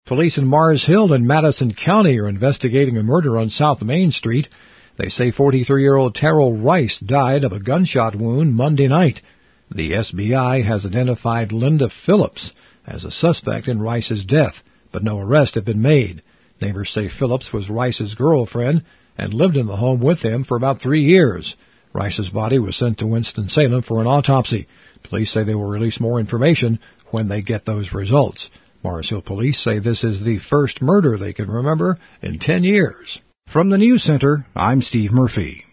Police in Mars Hill in Madison County are investigating a murder on South Main Street. They say 43-year-old Terrell Rice died of a gunshot wound Monday night. The SBI has identified Linda Phillips as a suspect in Rice's death, but no arrest had been made. Neighbors say Phillips was Rice's girlfriend and lived in the home with him for about 3 years. Rice's body was sent to Winston-Salem for an autopsy. Police say they will release more information when they get those results. Mars Hill police say this is the first murder they can remember in 10 years. From the News Center, I'm Steve Murphy.